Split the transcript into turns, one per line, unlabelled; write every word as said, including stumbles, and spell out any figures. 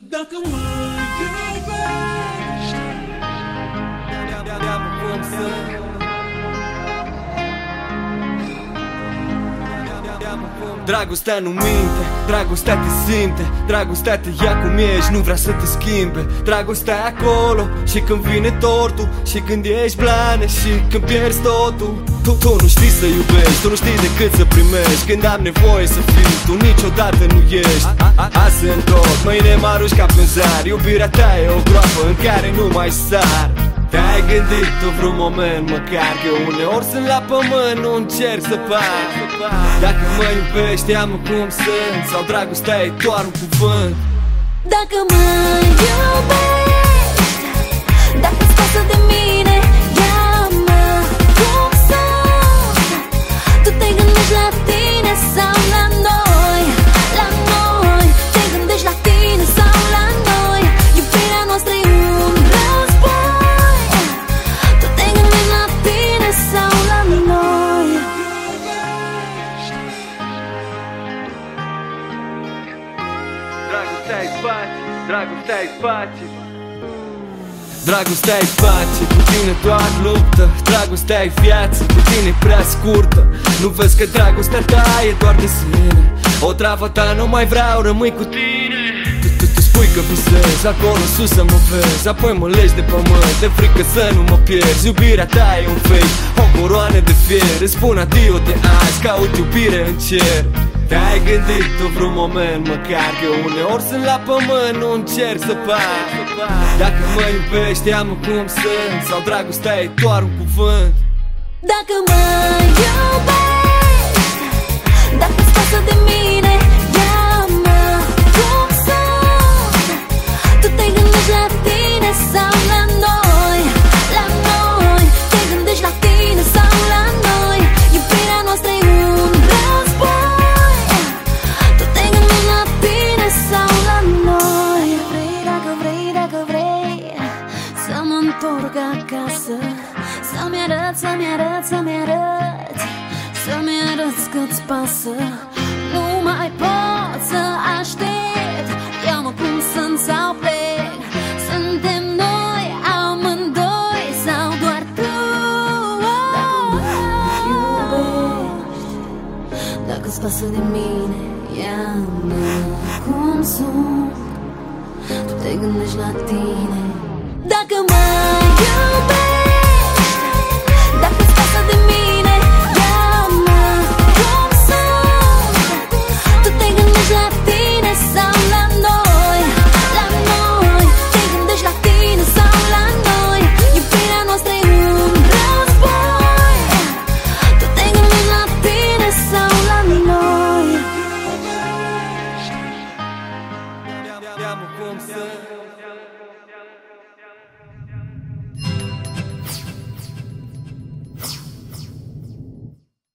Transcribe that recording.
Dacă mă iubești, de-am cum să dragostea nu minte, dragostea te simte, dragostea te ia cum ești, nu vrea să te schimbe. Dragostea e acolo și când vine tortul, și când ești blană și când pierzi totul. Tu, tu nu știi să iubești, tu nu știi decât să primești. Când am nevoie să fii, tu niciodată nu ești. Azi sunt tot, mâine mă arunci ca pe un zar. Iubirea ta e o groapă în care nu mai sar. Te-ai gândit tu vreun moment măcar că uneori sunt la pământ, nu încerc să par. Dacă mă iubești, am cum sunt, sau dragostea e doar un cuvânt.
Dacă mă iubești, dacă-ți pasă de mine, ia-mă cum sunt. Tu te gândești la tine sau la noi, la noi. Te gândești la tine sau la noi. Iubirea noastră e un război. Tu te gândești la tine sau la noi.
Dragostea-i spațiu, dragostea-i spațiu. Dragostea-i pace, cu tine doar luptă. Dragostea-i viață, cu tine e prea scurtă. Nu vezi că dragostea ta e doar de sine. O travă ta nu mai vreau, rămâi cu tine. Tu, tu, tu spui că visezi, acolo sus să mă vezi. Apoi mă legi de pământ, de frică să nu mă pierzi. Iubirea ta e un fake, o coroană de fier. Îți spun adio de azi, caut iubire în cer. Te-ai gândit tu vreun moment măcar că uneori sunt la pământ, nu încerc să par. Dacă mă iubești, am cum sunt, sau dragostea e doar un cuvânt.
Dacă mă iubești, dacă-ți pasă de mine, ia-mă cum sunt. Tu te gândești la tine sau la noi, la noi. Te gândești la tine sau la noi. Iubirea noastră e un război. Tu te gândești la tine sau la noi. Vrei, dacă vrei, dacă vrei să mă întorc acasă, să-mi arăt, să-mi arăt, să-mi arăt, să-mi arăt că-ți pasă. Nu mai pot să aștept, ia-mă cum sunt sau plec. Suntem noi amândoi sau doar tu? Dacă mă iubești, dacă-ți pasă de mine, ia-mă cum sunt. Tu te gândești la tine. Dacă mă iubești,